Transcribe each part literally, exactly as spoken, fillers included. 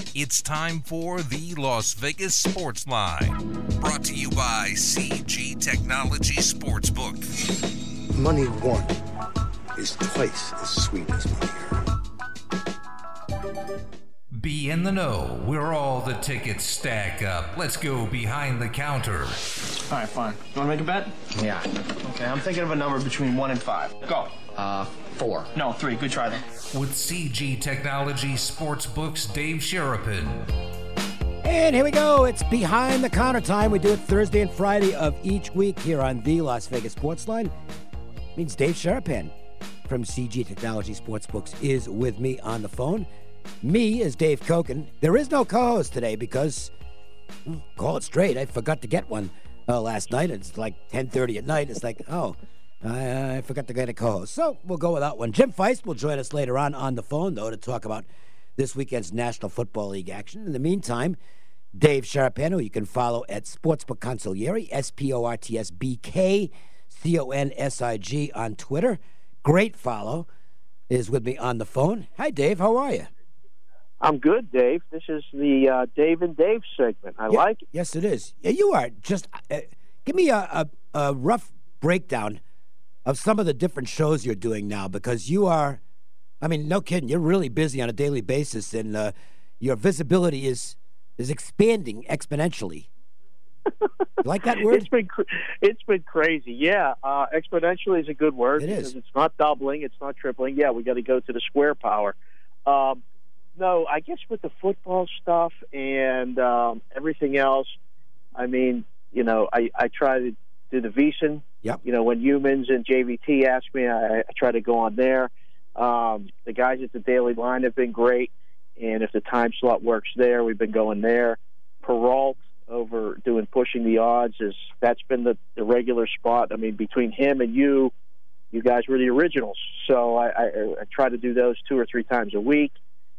It's time for the Las Vegas Sports Line, brought to you by C G Technology Sportsbook. Money won is twice as sweet as money earned. Be in the know where all the tickets stack up. Let's go behind the counter. All right, fine. You want to make a bet? Yeah. Okay, I'm thinking of a number between one and five. Go. Uh, four. No, three. Good try then. With C G Technology Sportsbook's Dave Sherapin. And here we go. It's Behind the Counter time. We do it Thursday and Friday of each week here on the Las Vegas Sports Line. It means Dave Sherapin from C G Technology Sportsbooks is with me on the phone. Me is Dave Koken. There is no co-host today because, call it straight, I forgot to get one uh, last night. It's like ten thirty at night. It's like, oh, I, I forgot to get a co-host. So we'll go without one. Jim Feist will join us later on on the phone, though, to talk about this weekend's National Football League action. In the meantime, Dave Sherapin, who you can follow at Sportsbook Consigliere, S P O R T S B K C O N S I G on Twitter. Great follow, is with me on the phone. Hi, Dave. How are you? I'm good, Dave. This is the uh, Dave and Dave segment. I yeah, like it. Yes, it is. Yeah, you are. Just uh, give me a, a, a rough breakdown of some of the different shows you're doing now, because you are, I mean, no kidding, you're really busy on a daily basis, and uh, your visibility is is expanding exponentially. You like that word? It's been it's been crazy. Yeah, uh, exponentially is a good word. It because is. It's not doubling. It's not tripling. Yeah, we got to go to the square power. Um, no, I guess with the football stuff and um, everything else, I mean, you know, I, I try to do the VEASAN. Yep. You know, when Humans and J V T ask me, I, I try to go on there. Um, the guys at the Daily Line have been great, and if the time slot works there, we've been going there. Peralt over doing Pushing the Odds, is that's been the, the regular spot. I mean, between him and you, you guys were the originals. So I, I, I try to do those two or three times a week.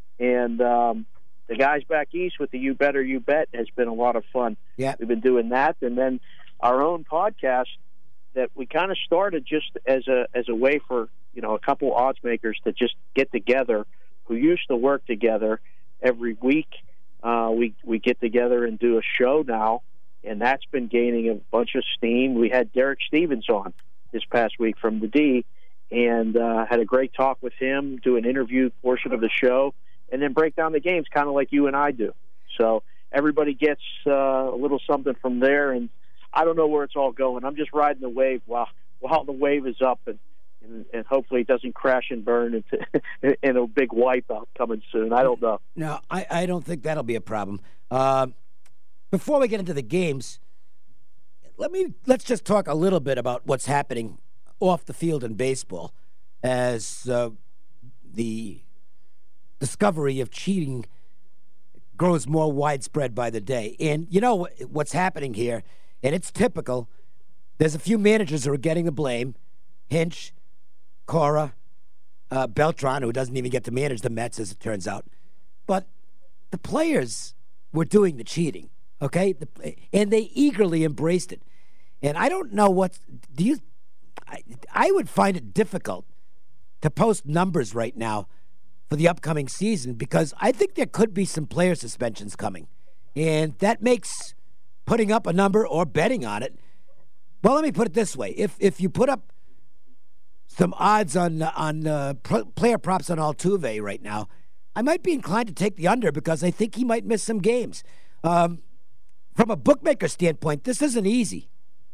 And um, the guys back east with the You Better You Bet has been a lot of fun. Yeah, we've been doing that, and then our own podcast that we kind of started just as a as a way for, you know, a couple odds makers to just get together who used to work together every week. Uh, we we get together and do a show now, and that's been gaining a bunch of steam. We had Derek Stevens on this past week from the D, and uh, had a great talk with him, do an interview portion of the show, and then break down the games kind of like you and I do. So everybody gets uh, a little something from there, and I don't know where it's all going. I'm just riding the wave while while the wave is up, and and, and hopefully it doesn't crash and burn into in a big wipeout coming soon. I don't know. No, I, I don't think that'll be a problem. Uh, before we get into the games, let me let's just talk a little bit about what's happening off the field in baseball, as uh, the discovery of cheating grows more widespread by the day. And you know what's happening here, and it's typical. There's a few managers who are getting the blame. Hinch, Cora, uh, Beltran, who doesn't even get to manage the Mets, as it turns out. But the players were doing the cheating, okay? The, and they eagerly embraced it. And I don't know what, do you, I, I would find it difficult to post numbers right now for the upcoming season, because I think there could be some player suspensions coming. And that makes putting up a number or betting on it, well, let me put it this way. If if you put up some odds on on uh, pro- player props on Altuve right now, I might be inclined to take the under, because I think he might miss some games. Um, from a bookmaker standpoint, this isn't easy.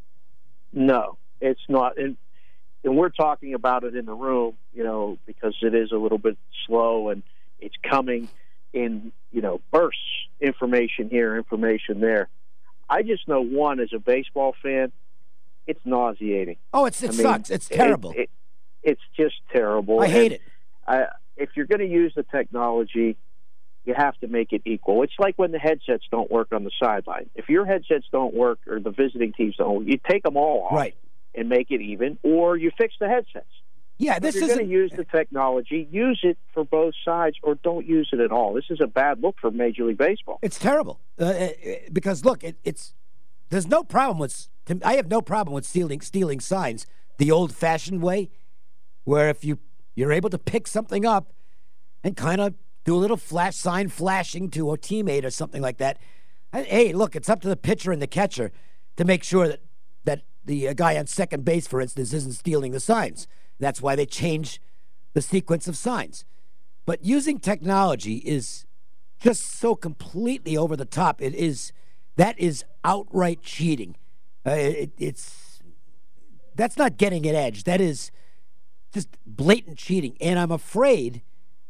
No, it's not. And, and we're talking about it in the room, you know, because it is a little bit slow, and it's coming in, you know, bursts, information here, information there. I just know, one, as a baseball fan, it's nauseating. Oh, it's, it I sucks. Mean, it's terrible. It, it, it's just terrible. I hate and, it. I, if you're going to use the technology, you have to make it equal. It's like when the headsets don't work on the sideline. If your headsets don't work, or the visiting teams don't, you take them all off, right, and make it even, or you fix the headsets. Yeah, this if you're going to use the technology, use it for both sides, or don't use it at all. This is a bad look for Major League Baseball. It's terrible uh, because look, it, it's there's no problem with. I have no problem with stealing stealing signs the old-fashioned way, where if you you're able to pick something up and kind of do a little flash sign flashing to a teammate or something like that. Hey, look, it's up to the pitcher and the catcher to make sure that, that the uh, guy on second base, for instance, isn't stealing the signs. That's why they change the sequence of signs. But using technology is just so completely over the top. It is that is outright cheating. Uh, it, it's that's not getting an edge. That is just blatant cheating. And I'm afraid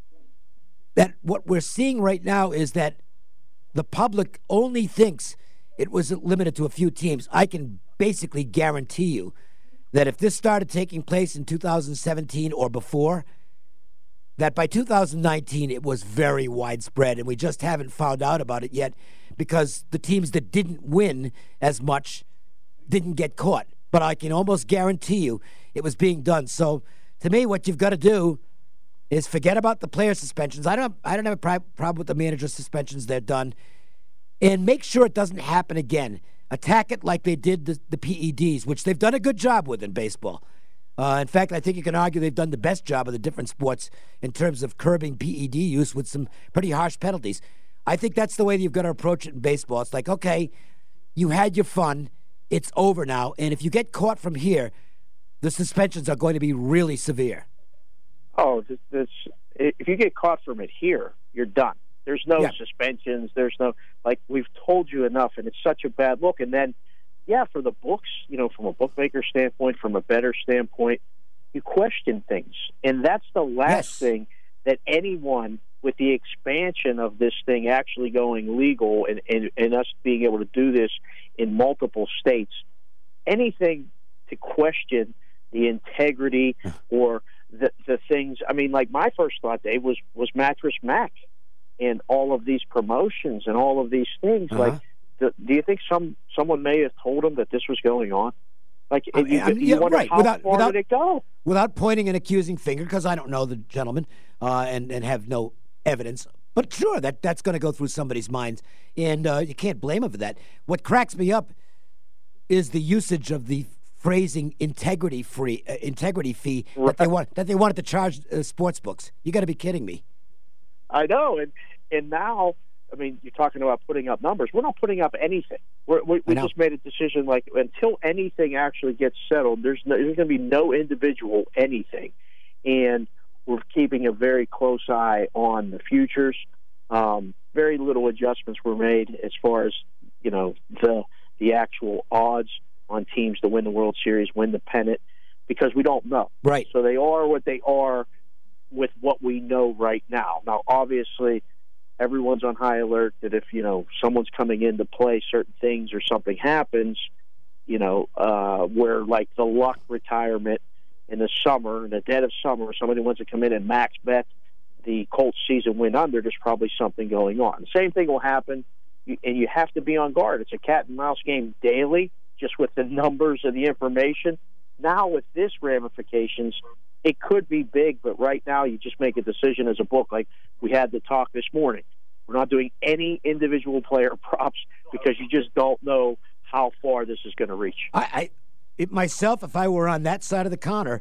that what we're seeing right now is that the public only thinks it was limited to a few teams. I can basically guarantee you that if this started taking place in two thousand seventeen or before, that by two thousand nineteen it was very widespread, and we just haven't found out about it yet because the teams that didn't win as much didn't get caught. But I can almost guarantee you it was being done. So to me, what you've got to do is forget about the player suspensions. I don't I don't have a pri- problem with the manager suspensions. They're done. And make sure it doesn't happen again. Attack it like they did the, the P E Ds, which they've done a good job with in baseball. Uh, in fact, I think you can argue they've done the best job of the different sports in terms of curbing P E D use with some pretty harsh penalties. I think that's the way you've got to approach it in baseball. It's like, okay, you had your fun. It's over now. And if you get caught from here, the suspensions are going to be really severe. Oh, this, this, if you get caught from it here, you're done. There's no yeah. suspensions. There's no, like, we've told you enough, and it's such a bad look. And then, yeah, for the books, you know, from a bookmaker standpoint, from a bettor standpoint, you question things. And that's the last yes. thing that anyone, with the expansion of this thing actually going legal and, and, and us being able to do this in multiple states, anything to question the integrity or the the things. I mean, like, my first thought, Dave, was, was Mattress Mac and all of these promotions and all of these things. Uh-huh. Like, do, do you think some someone may have told them that this was going on? Like, I mean, you, I mean, you yeah, wonder right. how without, far without, did it go? Without pointing an accusing finger, because I don't know the gentleman uh, and, and have no evidence. But sure, that, that's going to go through somebody's mind, and uh, you can't blame him for that. What cracks me up is the usage of the phrasing integrity free uh, integrity fee right. that they want that they wanted to charge uh, sports books. You got to be kidding me. I know, and and now, I mean, you're talking about putting up numbers. We're not putting up anything. We're, we we just made a decision, like, until anything actually gets settled, there's no, there's going to be no individual anything, and we're keeping a very close eye on the futures. Um, very little adjustments were made as far as, you know, the the actual odds on teams to win the World Series, win the pennant, because we don't know. Right. So they are what they are with what we know right now. Now, obviously, everyone's on high alert that if, you know, someone's coming in to play certain things or something happens, you know, uh, where, like, the Luck retirement in the summer, in the dead of summer, somebody wants to come in and max bet the Colts season win under, there's probably something going on. The same thing will happen, and you have to be on guard. It's a cat and mouse game daily, just with the numbers and the information. Now with this ramifications, it could be big, but right now you just make a decision as a book, like we had the talk this morning. We're not doing any individual player props because you just don't know how far this is going to reach. I, I it, myself, if I were on that side of the counter,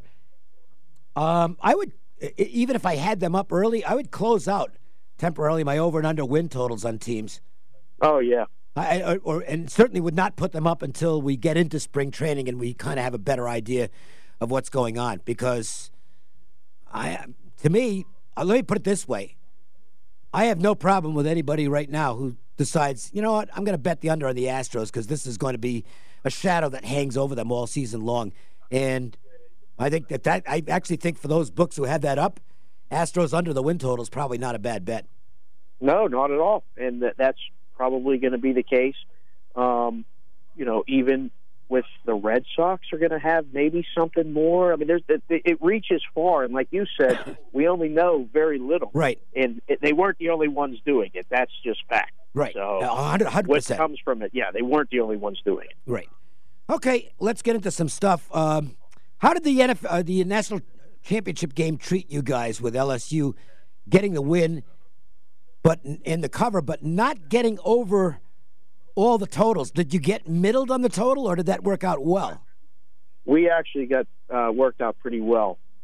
um, I would, even if I had them up early, I would close out temporarily my over and under win totals on teams. Oh, yeah. I, or, and certainly would not put them up until we get into spring training and we kind of have a better idea of what's going on. Because, I, to me, uh, let me put it this way. I have no problem with anybody right now who decides, you know what, I'm going to bet the under on the Astros because this is going to be a shadow that hangs over them all season long. And I think that, that I actually think for those books who have that up, Astros under the win total is probably not a bad bet. No, not at all. And that, that's probably going to be the case. Um, you know, even with the Red Sox are going to have maybe something more. I mean, there's it, it reaches far, and like you said, we only know very little. Right. And it, they weren't the only ones doing it. That's just fact. Right. So one hundred percent. What comes from it, yeah, they weren't the only ones doing it. Right. Okay, let's get into some stuff. Um, how did the N F L, uh, the National Championship game treat you guys with L S U getting the win, but in the cover, but not getting over all the totals? Did you get middled on the total, or did that work out well? We actually got uh, worked out pretty well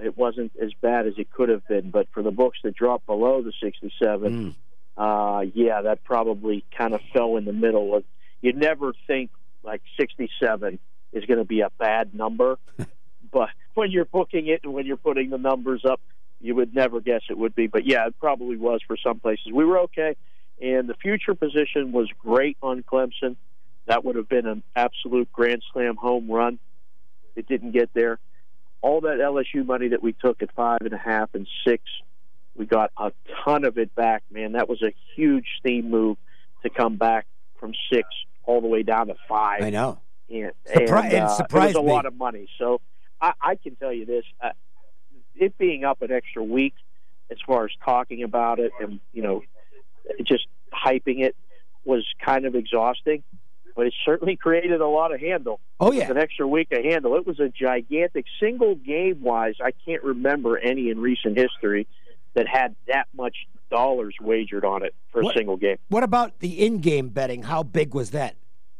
it wasn't as bad as it could have been. But for the books that dropped below the sixty-seven, mm. uh, yeah, that probably kind of fell in the middle. Of, you never think like sixty-seven is going to be a bad number, but when you're booking it and when you're putting the numbers up, you would never guess it would be. But yeah, it probably was for some places. We were okay, and the future position was great on Clemson. That would have been an absolute grand slam home run. It didn't get there. All that L S U money that we took at five and a half and six, we got a ton of it back, man. That was a huge steam move to come back from six all the way down to five. I know. And, Surpri- and uh, it surprised it was a me. lot of money. So I, I can tell you this, uh, it being up an extra week as far as talking about it and, you know, just hyping it was kind of exhausting. But it certainly created a lot of handle. Oh, yeah. It was an extra week of handle. It was a gigantic, single game-wise, I can't remember any in recent history that had that much dollars wagered on it for what, a single game. What about the in-game betting? How big was that?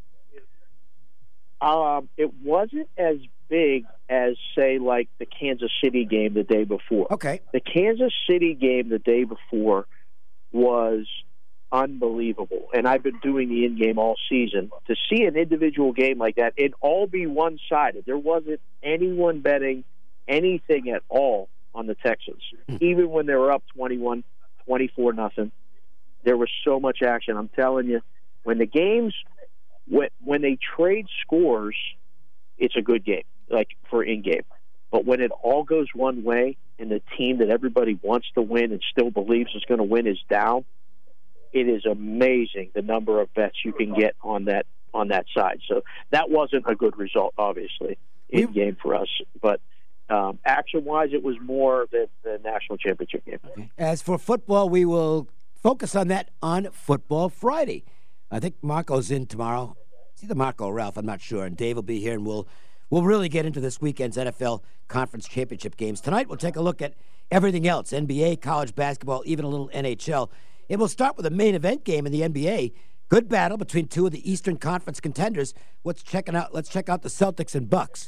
Um, it wasn't as big as, say, like the Kansas City game the day before. Okay. The Kansas City game the day before was unbelievable, and I've been doing the in-game all season. To see an individual game like that, it'd all be one-sided. There wasn't anyone betting anything at all on the Texans, mm. even when they were up twenty-one, twenty-four nothing. There was so much action. I'm telling you, when the games, when, when they trade scores, it's a good game, like for in-game. But when it all goes one way and the team that everybody wants to win and still believes is going to win is down, it is amazing the number of bets you can get on that on that side. So that wasn't a good result, obviously, in game for us. But um, action-wise, it was more the, the national championship game. Okay. As for football, we will focus on that on Football Friday. I think Marco's in tomorrow. It's either Marco or Ralph, I'm not sure. And Dave will be here, and we'll we'll really get into this weekend's N F L Conference Championship games. Tonight, we'll take a look at everything else, N B A, college basketball, even a little N H L. And we'll start with a main event game in the N B A. Good battle between two of the Eastern Conference contenders. Let's check out. Let's check out the Celtics and Bucks.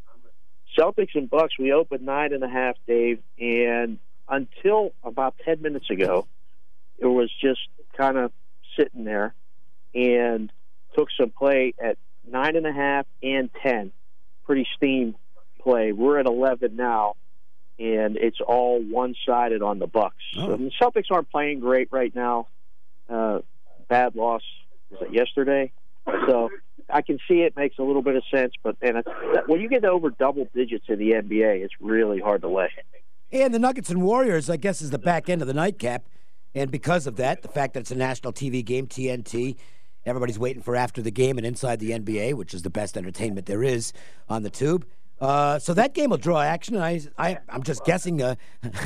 Celtics and Bucks. We opened nine and a half, Dave, and until about ten minutes ago, it was just kind of sitting there, and took some play at nine and a half and ten. Pretty steam play. We're at eleven now. And it's all one-sided on the Bucks. Oh. So the Celtics aren't playing great right now. Uh, bad loss, was it yesterday? So I can see it makes a little bit of sense. But and it's, when you get over double digits in the N B A, it's really hard to lay. And the Nuggets and Warriors, I guess, is the back end of the nightcap. And because of that, the fact that it's a national T V game, T N T, everybody's waiting for after the game and inside the N B A, which is the best entertainment there is on the tube. Uh, so that game will draw action. And I, I, I'm just guessing a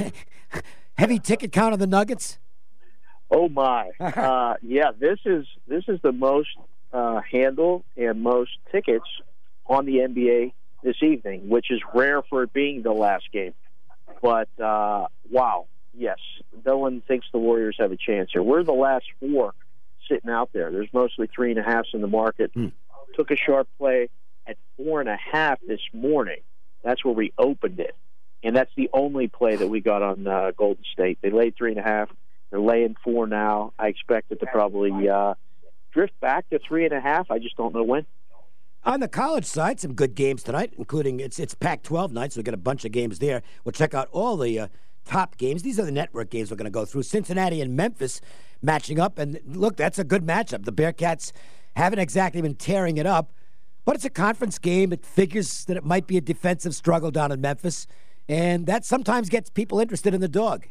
heavy ticket count on the Nuggets. Oh my! uh, yeah, this is this is the most uh, handle and most tickets on the N B A this evening, which is rare for it being the last game. But uh, wow, yes, no one thinks the Warriors have a chance here. We're the last four sitting out there. There's mostly three and a halves in the market. Mm. Took a sharp play at four and a half this morning. That's where we opened it. And that's the only play that we got on uh, Golden State. They laid three and a half. They're laying four now. I expect it to probably uh, drift back to three and a half. I just don't know when. On the college side, some good games tonight, including it's it's Pac twelve night, so we've got a bunch of games there. We'll check out all the uh, top games. These are the network games we're going to go through. Cincinnati and Memphis matching up. And look, that's a good matchup. The Bearcats haven't exactly been tearing it up. But it's a conference game. It figures that it might be a defensive struggle down in Memphis, and that sometimes gets people interested in the dog.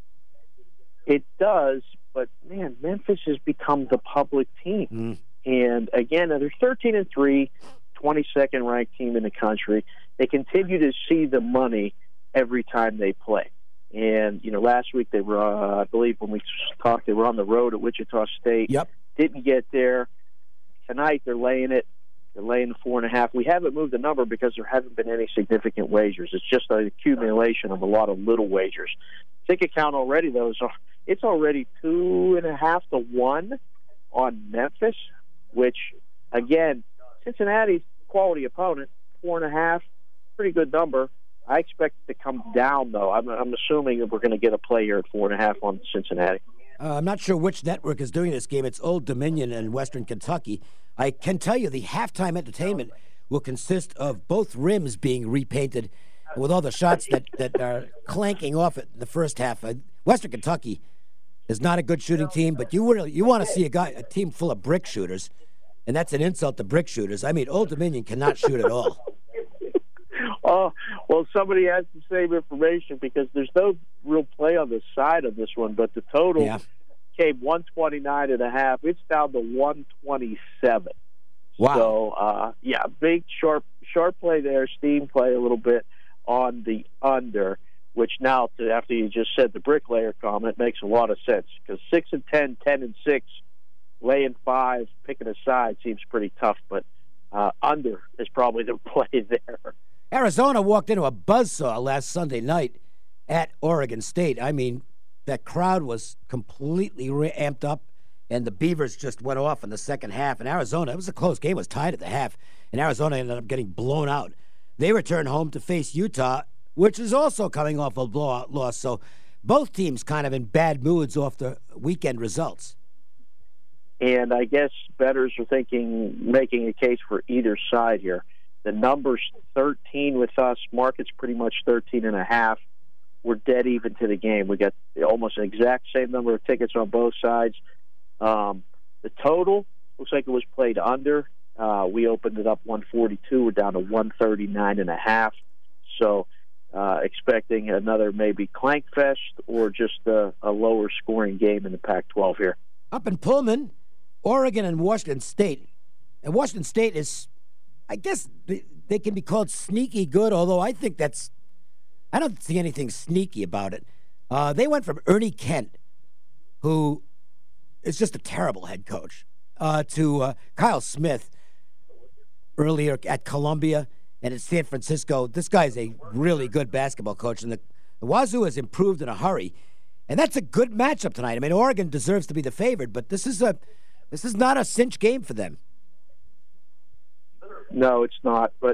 It does, but, man, Memphis has become the public team. Mm. And, again, they're thirteen and three, twenty-second ranked team in the country. They continue to see the money every time they play. And, you know, last week they were, uh, I believe when we talked, they were on the road at Wichita State. Yep. Didn't get there. Tonight they're laying it. They're laying the four and a half. We haven't moved the number because there haven't been any significant wagers. It's just an accumulation of a lot of little wagers. Ticket count already, though, is it's already two and a half to one on Memphis, which, again, Cincinnati's quality opponent, four and a half, pretty good number. I expect it to come down, though. I'm, I'm assuming that we're going to get a play here at four and a half on Cincinnati. Uh, I'm not sure which network is doing this game. It's Old Dominion and Western Kentucky. I can tell you the halftime entertainment will consist of both rims being repainted with all the shots that, that are clanking off it in the first half. Uh, Western Kentucky is not a good shooting team, but you really you want to see a guy a team full of brick shooters, and that's an insult to brick shooters. I mean, Old Dominion cannot shoot at all. Oh, well, somebody has the same information because there's no real play on the side of this one, but the total Yeah. came one twenty-nine and a half. It's down to one twenty-seven. Wow. So, uh, yeah, big sharp sharp play there, steam play a little bit on the under, which now, to, after you just said the bricklayer comment, makes a lot of sense because six and ten, ten and six, laying five, picking a side seems pretty tough, but uh, under is probably the play there. Arizona walked into a buzzsaw last Sunday night at Oregon State. I mean, that crowd was completely re- amped up, and the Beavers just went off in the second half. And Arizona, it was a close game, it was tied at the half, and Arizona ended up getting blown out. They returned home to face Utah, which is also coming off a blowout loss. So both teams kind of in bad moods off the weekend results. And I guess bettors are thinking, making a case for either side here. The number's thirteen with us. Market's pretty much thirteen and a half. We're dead even to the game. We got almost an exact same number of tickets on both sides. Um, the total looks like it was played under. Uh, we opened it up one forty-two. We're down to one thirty-nine and a half. So uh, expecting another maybe clank fest or just a, a lower scoring game in the Pac twelve here. Up in Pullman, Oregon and Washington State. And Washington State is, I guess they, they can be called sneaky good, although I think that's, I don't see anything sneaky about it. Uh, they went from Ernie Kent, who is just a terrible head coach, uh, to uh, Kyle Smith earlier at Columbia and at San Francisco. This guy's a really good basketball coach, and the, the Wazoo has improved in a hurry. And that's a good matchup tonight. I mean, Oregon deserves to be the favorite, but this is a this is not a cinch game for them. No, it's not. But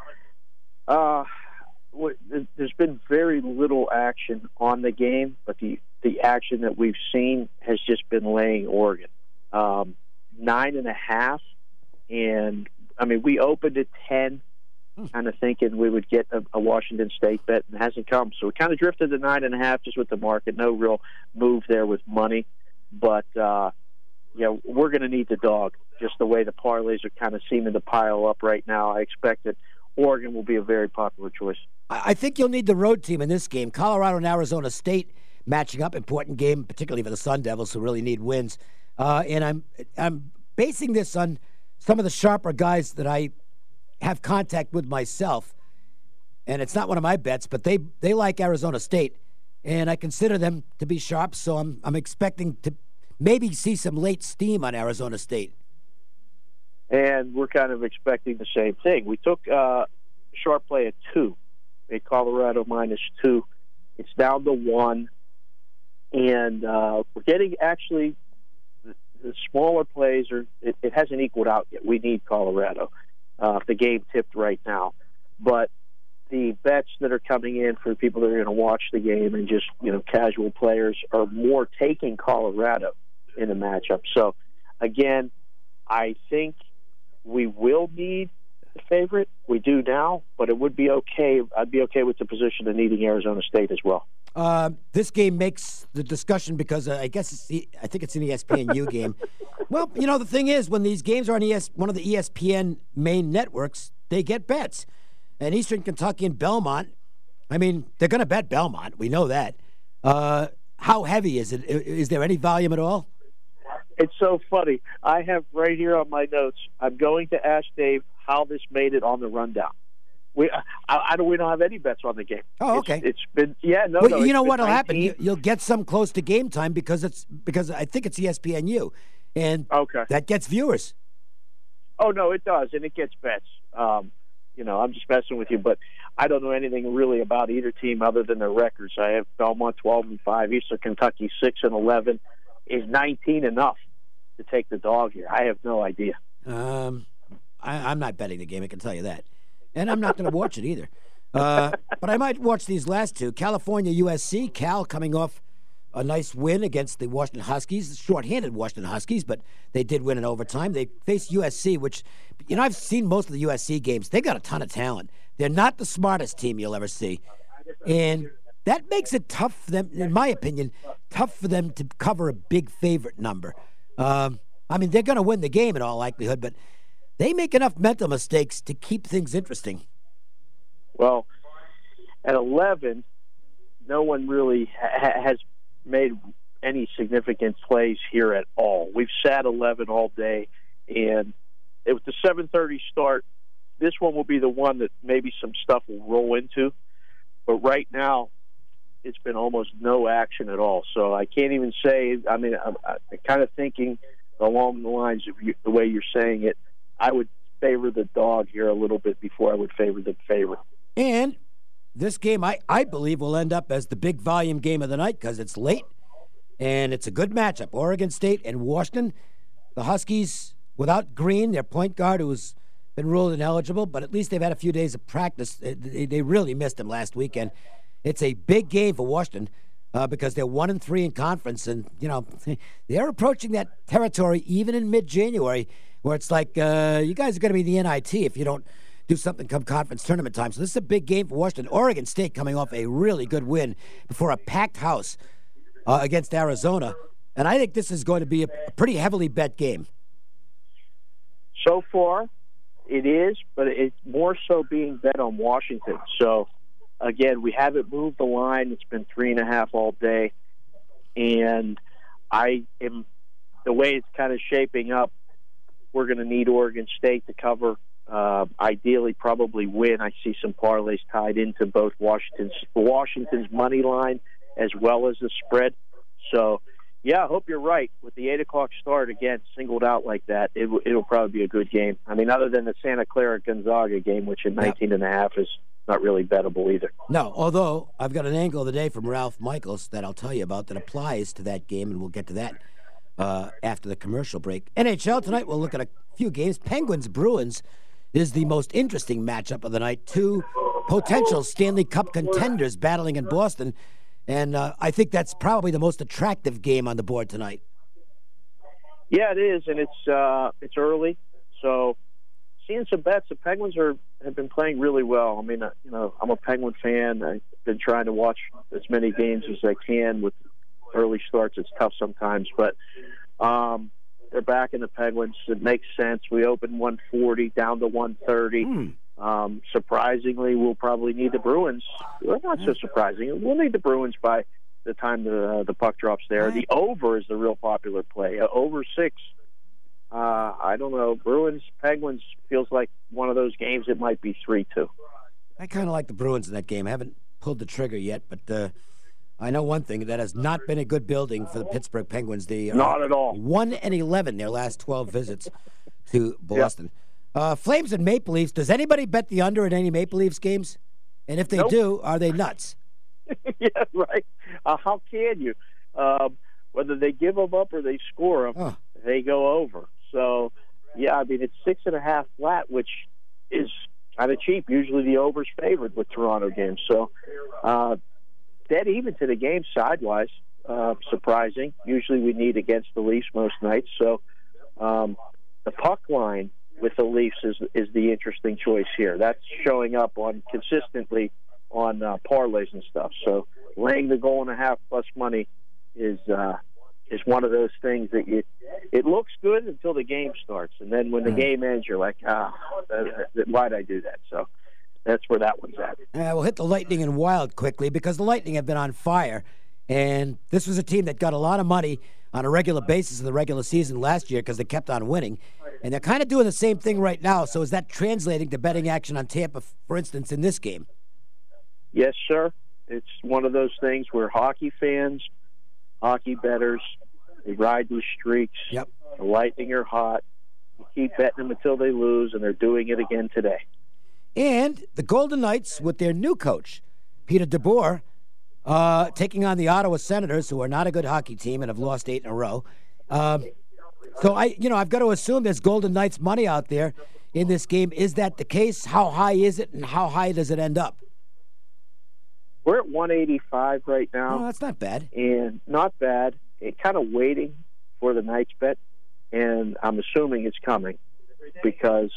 uh, there's been very little action on the game, but the, the action that we've seen has just been laying Oregon. Um, nine and a half, and, I mean, we opened at ten, kind of thinking we would get a, a Washington State bet, and it hasn't come. So we kind of drifted to nine and a half just with the market. No real move there with money. But, uh, yeah, we're going to need the dog, just the way the parlays are kind of seeming to pile up right now. I expect that Oregon will be a very popular choice. I think you'll need the road team in this game. Colorado and Arizona State matching up, important game, particularly for the Sun Devils, who really need wins. Uh, and I'm I'm basing this on some of the sharper guys that I have contact with myself. And it's not one of my bets, but they, they like Arizona State. And I consider them to be sharp, so I'm I'm expecting to maybe see some late steam on Arizona State. And we're kind of expecting the same thing. We took uh, sharp play at two, made Colorado minus two. It's down to one. And uh, we're getting actually the, the smaller plays, are it, it hasn't equaled out yet. We need Colorado uh, if the game tipped right now. But the bets that are coming in for people that are going to watch the game and just, you know, casual players are more taking Colorado in the matchup. So, again, I think we will need the favorite. We do now, but it would be okay. I'd be okay with the position of needing Arizona State as well. Uh, this game makes the discussion because uh, I guess it's the, I think it's an E S P N U game. Well, you know, the thing is, when these games are on E S, one of the E S P N main networks, they get bets. And Eastern Kentucky and Belmont, I mean, they're going to bet Belmont. We know that. Uh, how heavy is it? Is there any volume at all? It's so funny. I have right here on my notes, I'm going to ask Dave how this made it on the rundown. We, I, I don't, we don't have any bets on the game. Oh, okay. It's, it's been, yeah, no, well, no. You know what'll nineteen happen? You, you'll get some close to game time because it's because I think it's E S P N U, and okay. that gets viewers. Oh no, it does, and it gets bets. Um, you know, I'm just messing with you, but I don't know anything really about either team other than their records. I have Belmont twelve and five, Eastern Kentucky six and eleven. Is nineteen enough to take the dog here? I have no idea. Um, I, I'm not betting the game. I can tell you that, and I'm not going to watch it either. Uh, but I might watch these last two. California U S C, Cal coming off a nice win against the Washington Huskies, short-handed Washington Huskies, but they did win in overtime. They faced U S C, which, you know, I've seen most of the U S C games. They got a ton of talent. They're not the smartest team you'll ever see. And that makes it tough for them, in my opinion, tough for them to cover a big favorite number. Um, I mean, they're going to win the game in all likelihood, but they make enough mental mistakes to keep things interesting. Well, at eleven, no one really ha- has made any significant plays here at all. We've sat eleven all day, and with the seven thirty start, this one will be the one that maybe some stuff will roll into. But right now, it's been almost no action at all. So I can't even say, I mean, I'm, I'm kind of thinking along the lines of you, the way you're saying it, I would favor the dog here a little bit before I would favor the favorite. And this game, I, I believe, will end up as the big volume game of the night because it's late, and it's a good matchup. Oregon State and Washington. The Huskies, without Green, their point guard, who's been ruled ineligible, but at least they've had a few days of practice. They, they really missed him last weekend. It's a big game for Washington uh, because they're one and three in conference, and you know they're approaching that territory even in mid-January, where it's like uh, you guys are going to be the N I T if you don't do something come conference tournament time. So this is a big game for Washington. Oregon State coming off a really good win before a packed house uh, against Arizona, and I think this is going to be a pretty heavily bet game. So far, it is, but it's more so being bet on Washington. So, again, we haven't moved the line. It's been three and a half all day. And I am, the way it's kind of shaping up, we're going to need Oregon State to cover, uh, ideally probably win. I see some parlays tied into both Washington's, Washington's money line as well as the spread. So, yeah, I hope you're right. With the eight o'clock start, again, singled out like that, it, it'll probably be a good game. I mean, other than the Santa Clara Gonzaga game, which in nineteen and a half is not really bettable either. No, although I've got an angle of the day from Ralph Michaels that I'll tell you about that applies to that game, and we'll get to that uh, after the commercial break. N H L tonight, we'll look at a few games. Penguins-Bruins is the most interesting matchup of the night. Two potential Stanley Cup contenders battling in Boston. And uh, I think that's probably the most attractive game on the board tonight. Yeah, it is, and it's uh, it's early, so seeing some bets. The Penguins are have been playing really well. I mean, uh, you know, I'm a Penguin fan. I've been trying to watch as many games as I can. With early starts, it's tough sometimes, but um, they're back in the Penguins. It makes sense. We opened one forty down to one thirty. Hmm. Um, surprisingly, we'll probably need the Bruins. Well, not so surprising. We'll need the Bruins by the time the uh, the puck drops there. The over is the real popular play. Uh, over six. Uh, I don't know. Bruins, Penguins feels like one of those games. It might be three two. I kind of like the Bruins in that game. I haven't pulled the trigger yet, but uh, I know one thing. That has not been a good building for the Pittsburgh Penguins. They are not at all. one and eleven their last twelve visits to Boston. Yep. Uh, Flames and Maple Leafs. Does anybody bet the under in any Maple Leafs games? And if they nope. do, are they nuts? Yeah, right. Uh, how can you? Um, whether they give them up or they score them, oh. they go over. So, yeah, I mean, it's six and a half flat, which is kind of cheap. Usually the over's favored with Toronto games. So, uh, dead even to the game sidewise. Uh, surprising. Usually we need against the Leafs most nights. So, um, the puck line with the Leafs is is the interesting choice here. That's showing up on consistently on uh, parlays and stuff. So laying the goal and a half plus money is uh, is one of those things that you it looks good until the game starts, and then when the game ends, you're like, ah, uh, why'd I do that? So that's where that one's at. Uh, we'll hit the Lightning and Wild quickly because the Lightning have been on fire, and this was a team that got a lot of money on a regular basis in the regular season last year because they kept on winning. And they're kind of doing the same thing right now. So is that translating to betting action on Tampa, for instance, in this game? Yes, sir. It's one of those things where hockey fans, hockey bettors, they ride these streaks. Yep. The Lightning are hot. You keep betting them until they lose, and they're doing it again today. And the Golden Knights, with their new coach, Peter DeBoer, uh, taking on the Ottawa Senators, who are not a good hockey team and have lost eight in a row. Um, so, I, you know, I've got to assume there's Golden Knights money out there in this game. Is that the case? How high is it, and how high does it end up? We're at one eighty-five right now. Oh, that's not bad. And not bad. It kind of waiting for the Knights bet, and I'm assuming it's coming because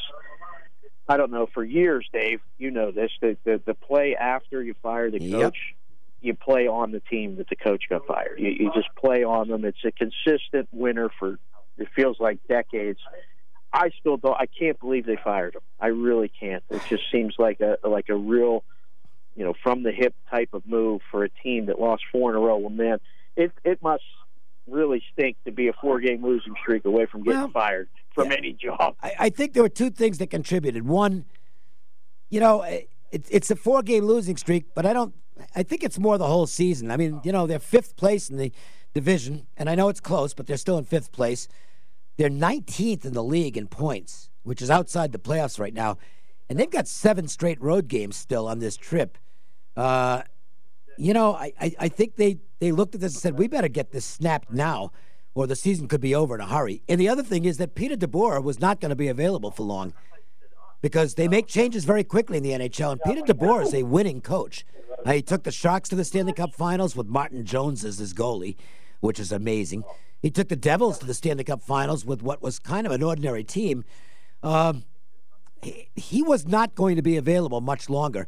I don't know. For years, Dave, you know this. The the, the play after you fire the Yep. coach, you play on the team that the coach got fired. You, you just play on them. It's a consistent winner for it feels like decades. I still don't. I can't believe they fired him. I really can't. It just seems like a like a real, you know, from the hip type of move for a team that lost four in a row. Well, man, it it must really stink to be a four game losing streak away from getting Well, fired from yeah. any job. I, I think there were two things that contributed. One, you know, it, it's a four game losing streak, but I don't. I think it's more the whole season. I mean, you know, they're fifth place in the division, and I know it's close, but they're still in fifth place. They're nineteenth in the league in points, which is outside the playoffs right now. And they've got seven straight road games still on this trip. Uh, you know, I, I, I think they, they looked at this and said, we better get this snapped now, or the season could be over in a hurry. And the other thing is that Peter DeBoer was not going to be available for long because they make changes very quickly in the N H L. And Peter DeBoer is a winning coach. Uh, he took the Sharks to the Stanley Cup Finals with Martin Jones as his goalie, which is amazing. He took the Devils to the Stanley Cup Finals with what was kind of an ordinary team. Um, he, he was not going to be available much longer.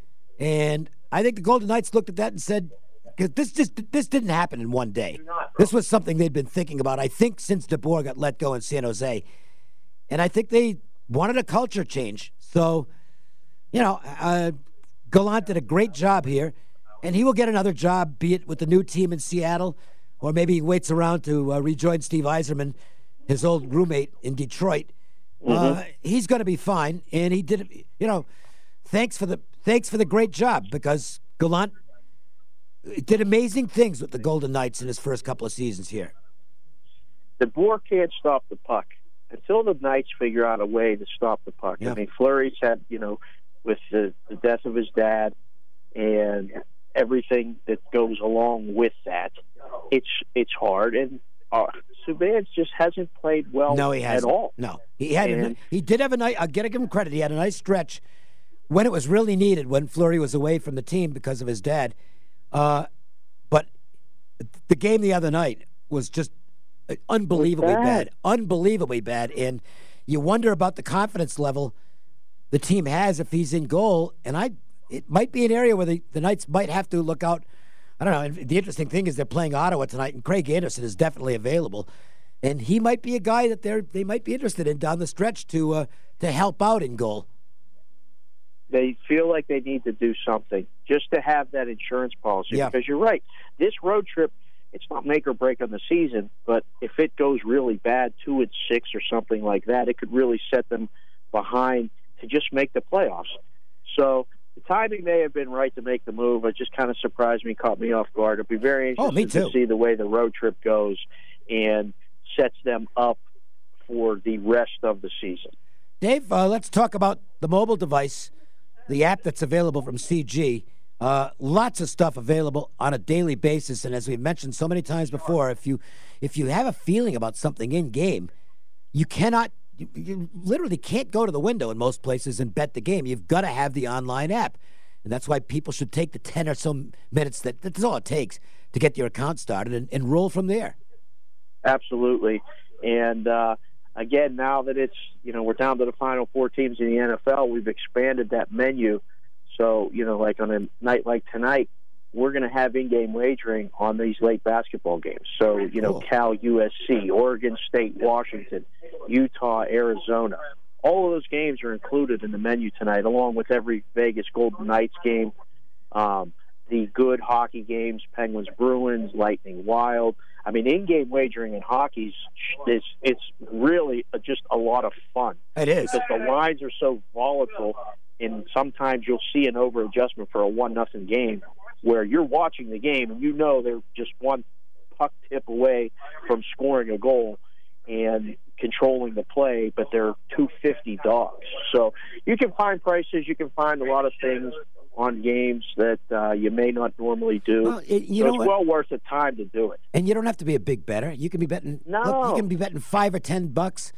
And I think the Golden Knights looked at that and said, because this just this didn't happen in one day. This was something they'd been thinking about, I think, since DeBoer got let go in San Jose. And I think they wanted a culture change. So, you know, uh, Gallant did a great job here, and he will get another job, be it with the new team in Seattle, or maybe he waits around to uh, rejoin Steve Yzerman, his old roommate in Detroit. Mm-hmm. Uh, he's going to be fine, and he did. You know, thanks for the thanks for the great job because Gallant did amazing things with the Golden Knights in his first couple of seasons here. DeBoer can't stop the puck until the Knights figure out a way to stop the puck. Yeah. I mean, Fleury's had, you know, with the, the death of his dad and everything that goes along with that, it's it's hard. And uh, Subban just hasn't played well No, he hasn't. at all. No, he had. A, And- he did have a nice. I'll get him credit. He had a nice stretch when it was really needed. When Fleury was away from the team because of his dad, uh, but the game the other night was just unbelievably bad. bad, unbelievably bad, and you wonder about the confidence level the team has if he's in goal. And I, it might be an area where the, the Knights might have to look out. I don't know. And the interesting thing is they're playing Ottawa tonight, and Craig Anderson is definitely available, and he might be a guy that they're they might be interested in down the stretch to uh, to help out in goal. They feel like they need to do something just to have that insurance policy. Yeah. Because you're right. This road trip, it's not make or break on the season, but if it goes really bad, two and six or something like that, it could really set them behind to just make the playoffs. So the timing may have been right to make the move. It just kind of surprised me, caught me off guard. I'd be very interested Oh, me to too. see the way the road trip goes and sets them up for the rest of the season. Dave, uh, let's talk about the mobile device, the app that's available from C G. Uh, lots of stuff available on a daily basis, and as we've mentioned so many times before, if you if you have a feeling about something in game, you cannot, you, you literally can't go to the window in most places and bet the game. You've got to have the online app, and that's why people should take the ten or so minutes that that's all it takes to get your account started and, and roll from there. Absolutely. And uh, again, now that it's, you know, we're down to the final four teams in the N F L, we've expanded that menu. So, you know, like on a night like tonight, we're going to have in-game wagering on these late basketball games. So, you know, Cool. Cal, U S C, Oregon State, Washington, Utah, Arizona. All of those games are included in the menu tonight, along with every Vegas Golden Knights game, um, the good hockey games, Penguins, Bruins, Lightning, Wild. I mean, in-game wagering in hockey is it's really just a lot of fun. It is. Because the lines are so volatile, and sometimes you'll see an over-adjustment for a one nothing game where you're watching the game and you know they're just one puck tip away from scoring a goal and controlling the play, but they're two fifty dogs. So you can find prices, you can find a lot of things on games that uh, you may not normally do. Well, it- you so know it's what? well worth the time to do it. And you don't have to be a big bettor. You can be betting. No. Look, you can be betting five or ten bucks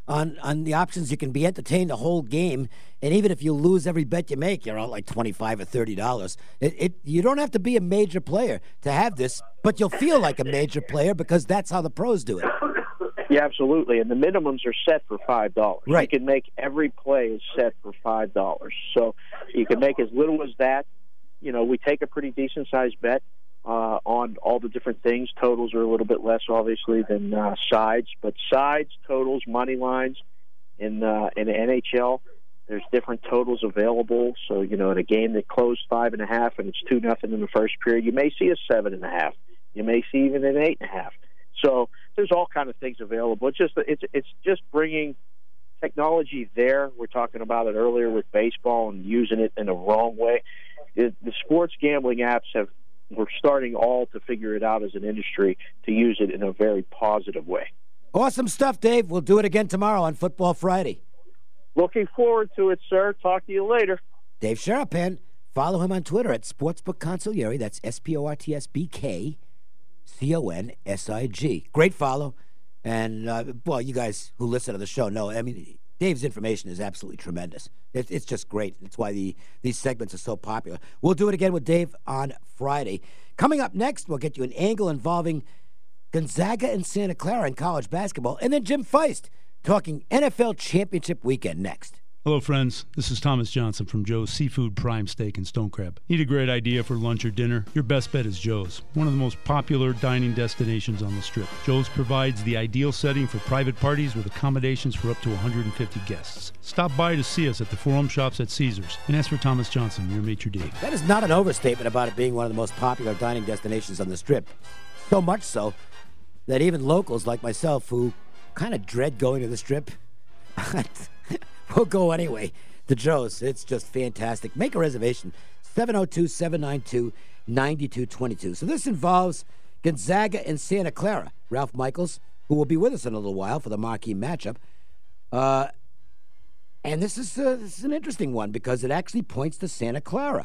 on, on the options. You can be entertained the whole game, and even if you lose every bet you make, you're out like twenty-five or thirty dollars. It, it you don't have to be a major player to have this, but you'll feel like a major player because that's how the pros do it. Yeah, absolutely. And the minimums are set for five dollars. Right. You can make every play is set for five dollars. So you can make as little as that. You know, we take a pretty decent-sized bet uh, on all the different things. Totals are a little bit less, obviously, than uh, sides. But sides, totals, money lines, in, uh, in the N H L, there's different totals available. So, you know, in a game that closed five and a half and it's two nothing in the first period, you may see a seven and a half. You may see even an eight and a half. So there's all kind of things available. It's just it's it's just bringing technology there. We're talking about it earlier with baseball and using it in the wrong way. It, the sports gambling apps have we're starting all to figure it out as an industry to use it in a very positive way. Awesome stuff, Dave. We'll do it again tomorrow on Football Friday. Looking forward to it, sir. Talk to you later. Dave Sharapan. Follow him on Twitter at Sportsbook Consigliere. That's S P O R T S B K C O N S I G. Great follow. And, uh, well, you guys who listen to the show know, I mean, Dave's information is absolutely tremendous. It, it's just great. That's why the these segments are so popular. We'll do it again with Dave on Friday. Coming up next, we'll get you an angle involving Gonzaga and Santa Clara in college basketball. And then Jim Feist talking N F L Championship weekend next. Hello, friends. This is Thomas Johnson from Joe's Seafood Prime Steak and Stone Crab. Need a great idea for lunch or dinner? Your best bet is Joe's, one of the most popular dining destinations on the Strip. Joe's provides the ideal setting for private parties with accommodations for up to one hundred fifty guests. Stop by to see us at the Forum Shops at Caesars and ask for Thomas Johnson, your maitre d'. That is not an overstatement about it being one of the most popular dining destinations on the Strip. So much so that even locals like myself who kind of dread going to the Strip we'll go anyway to Joe's. It's just fantastic. Make a reservation, seven oh two, seven nine two, nine two two two. So this involves Gonzaga and Santa Clara. Ralph Michaels, who will be with us in a little while for the marquee matchup. Uh, and this is, uh, this is an interesting one because it actually points to Santa Clara.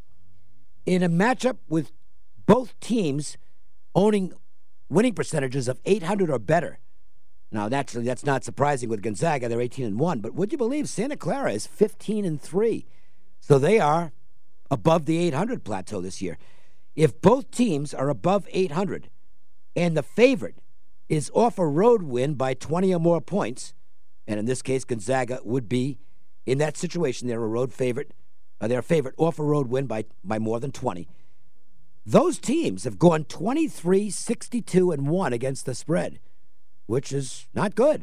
In a matchup with both teams owning winning percentages of eight hundred or better. Now, naturally, that's not surprising with Gonzaga. They're eighteen and one. But would you believe Santa Clara is fifteen and three? So they are above the eight hundred plateau this year. If both teams are above eight hundred and the favorite is off a road win by twenty or more points, and in this case, Gonzaga would be in that situation. They're a road favorite. Uh, they're a favorite off a road win by, by more than twenty. Those teams have gone twenty-three, sixty-two, and one against the spread, which is not good.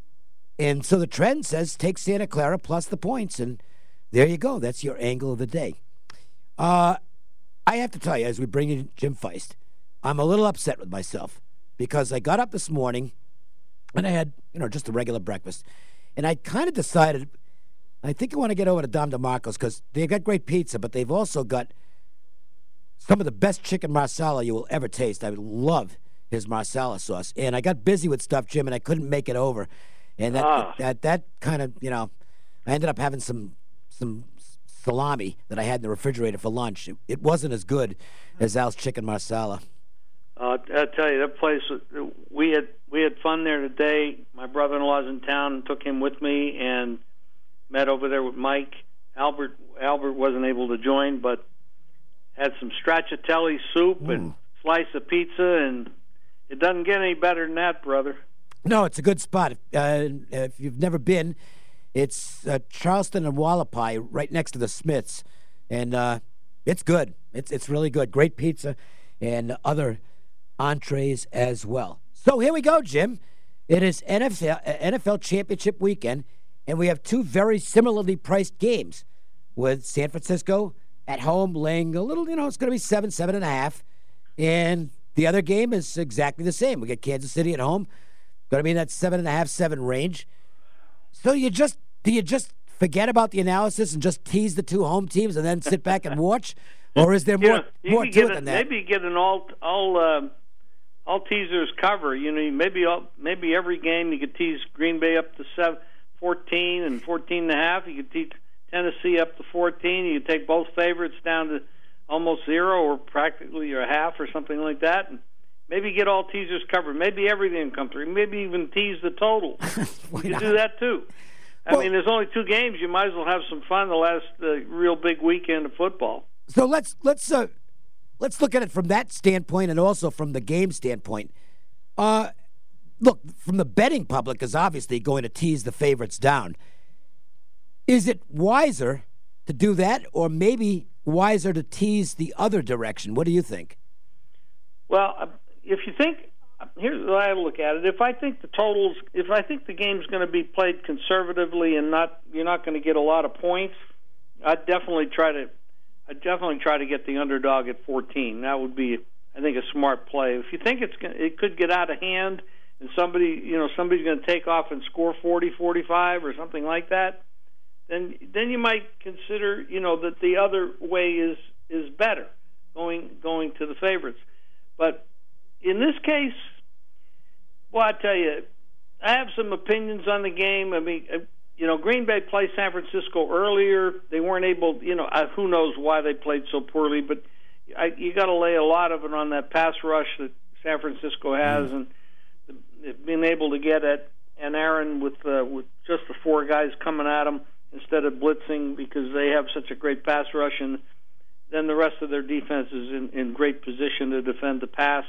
And so the trend says take Santa Clara plus the points, and there you go. That's your angle of the day. Uh, I have to tell you, as we bring in Jim Feist, I'm a little upset with myself because I got up this morning and I had, you know, just a regular breakfast. And I kind of decided, I think I want to get over to Dom DeMarco's because they've got great pizza, but they've also got some of the best chicken marsala you will ever taste. I love his marsala sauce. And I got busy with stuff, Jim, and I couldn't make it over. And that Ah. that, that kind of, you know, I ended up having some some salami that I had in the refrigerator for lunch. It, it wasn't as good as Al's chicken marsala. Uh, I tell you, that place, we had we had fun there today. My brother-in-law's in town, took him with me, and met over there with Mike. Albert Albert wasn't able to join, but had some stracciatella soup mm. and slice of pizza, and it doesn't get any better than that, brother. No, it's a good spot. Uh, if you've never been, it's uh, Charleston and Wallapai, right next to the Smiths, and uh, it's good. It's it's really good. Great pizza and other entrees as well. So here we go, Jim. It is N F L, N F L Championship weekend, and we have two very similarly priced games with San Francisco at home laying a little, you know, it's going to be seven, seven and a half, and the other game is exactly the same. We get Kansas City at home, going to be in that seven and a half, seven range. So you just do you just forget about the analysis and just tease the two home teams and then sit back and watch, or is there more yeah, more to it than that? Maybe get an all all uh, all teasers cover. You know, maybe all, maybe every game you could tease Green Bay up to seven, fourteen and fourteen and a half. You could tease Tennessee up to fourteen. You could take both favorites down to almost zero or practically or a half or something like that, and Maybe get all teasers covered. Maybe everything come through. Maybe even tease the total. You not? do that too. I Well- mean, there's only two games. You might as well have some fun the last uh, real big weekend of football. So let's let's uh, let's look at it from that standpoint, and also from the game standpoint. Uh, look, from the betting public is obviously going to tease the favorites down. Is it wiser to do that, or maybe wiser to tease the other direction? What do you think? Well, uh, if you think, here's the way I look at it. If I think the totals, if I think the game's going to be played conservatively and not, you're not going to get a lot of points, I'd definitely try to, I'd definitely try to get the underdog at fourteen. That would be, I think, a smart play. If you think it's, gonna, it could get out of hand and somebody, you know, somebody's going to take off and score forty, forty-five or something like that, then then you might consider, you know, that the other way is is better, going going to the favorites. But in this case, well, I tell you, I have some opinions on the game. I mean, you know, Green Bay played San Francisco earlier. They weren't able, you know, who knows why they played so poorly, but I, you got to lay a lot of it on that pass rush that San Francisco has, mm. and the, being able to get at an Aaron with uh, with just the four guys coming at him instead of blitzing, because they have such a great pass rush, and then the rest of their defense is in, in great position to defend the pass.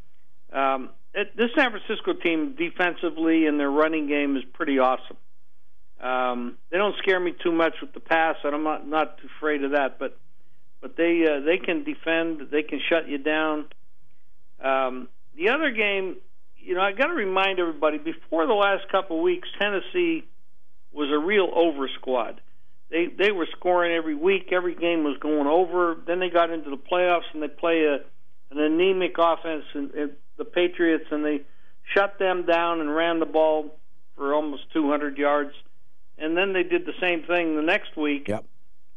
Um, it, this San Francisco team defensively and their running game is pretty awesome. Um, they don't scare me too much with the pass, and I'm not, not too afraid of that. But but they uh, they can defend, they can shut you down. Um, the other game, you know, I got to remind everybody, before the last couple of weeks, Tennessee was a real over squad. They they were scoring every week. Every game was going over. Then they got into the playoffs, and they play a an anemic offense, and, and the Patriots, and they shut them down and ran the ball for almost two hundred yards. And then they did the same thing the next week. Yep.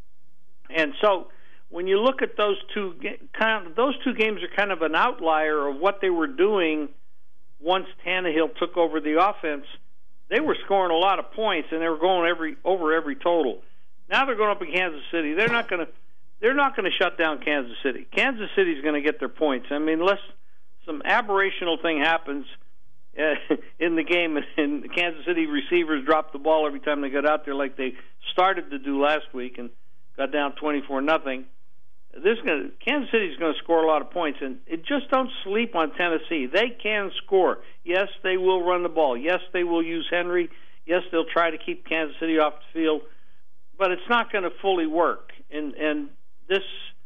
And so when you look at those two, kind of, those two games are kind of an outlier of what they were doing once Tannehill took over the offense. They were scoring a lot of points, and they were going every over every total. Now they're going up in Kansas City. They're not going to they're not going to shut down Kansas City. Kansas City's going to get their points. I mean, unless some aberrational thing happens uh, in the game, and the Kansas City receivers drop the ball every time they got out there, like they started to do last week and got down twenty-four nothing. This is going to, Kansas City's going to score a lot of points, and it just don't sleep on Tennessee. They can score. Yes, they will run the ball. Yes, they will use Henry. Yes, they'll try to keep Kansas City off the field, but it's not going to fully work. And and this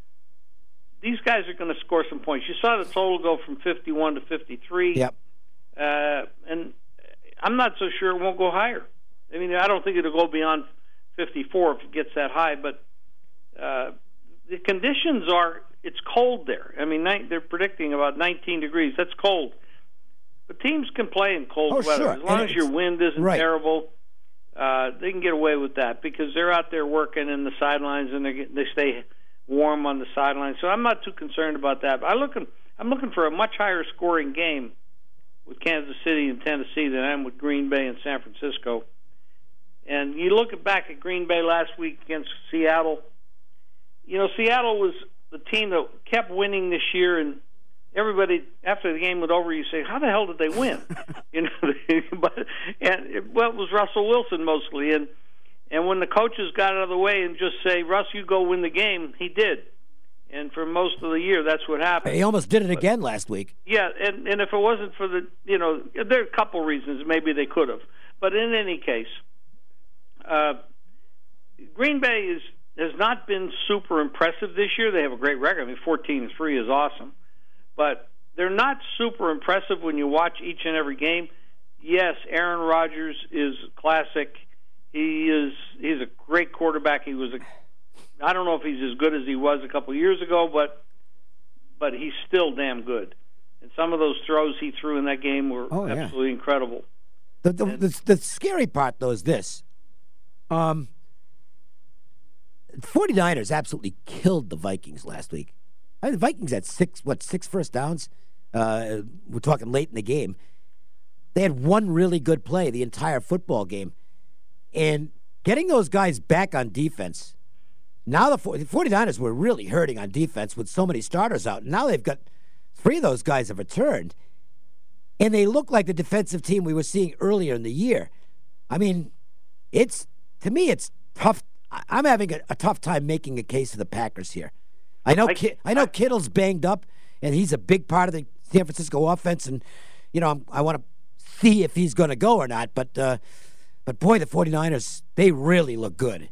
these guys are going to score some points. You saw the total go from fifty-one to fifty-three. Yep. Uh, and I'm not so sure it won't go higher. I mean, I don't think it'll go beyond fifty-four if it gets that high, but uh, the conditions are, it's cold there. I mean, they're predicting about nineteen degrees. That's cold. But teams can play in cold oh, weather. Sure. As long and as your wind isn't right. terrible, uh, they can get away with that because they're out there working in the sidelines and they they stay warm on the sidelines. So I'm not too concerned about that. But I look, I'm looking for a much higher scoring game with Kansas City and Tennessee than I am with Green Bay and San Francisco. And you look back at Green Bay last week against Seattle. You know, Seattle was the team that kept winning this year, and everybody, after the game was over, you say, how the hell did they win? you know, but and it, well, it was Russell Wilson mostly, and and when the coaches got out of the way and just say, Russ, you go win the game, he did. And for most of the year, that's what happened. He almost did it but, again last week. Yeah, and, and if it wasn't for the, you know, there are a couple reasons maybe they could have. But in any case, uh, Green Bay is has not been super impressive this year. They have a great record. I mean, fourteen and three is awesome. But they're not super impressive when you watch each and every game. Yes, Aaron Rodgers is classic. He is he's a great quarterback. He was a I don't know if he's as good as he was a couple of years ago, but but he's still damn good. And some of those throws he threw in that game were oh, yeah. absolutely incredible. The the, and, the the scary part though is this. Um forty-niners absolutely killed the Vikings last week. I mean, the Vikings had six, what, six first downs? Uh, we're talking late in the game. They had one really good play the entire football game. And getting those guys back on defense, now the forty-niners were really hurting on defense with so many starters out. Now they've got three of those guys have returned, and they look like the defensive team we were seeing earlier in the year. I mean, it's to me, it's tough. I- I'm having a, a tough time making a case for the Packers here. I know, I- Ki- I know, Kittle's banged up, and he's a big part of the San Francisco offense, and you know, I'm, I want to see if he's going to go or not. But, uh, but boy, the 49ers, they really look good.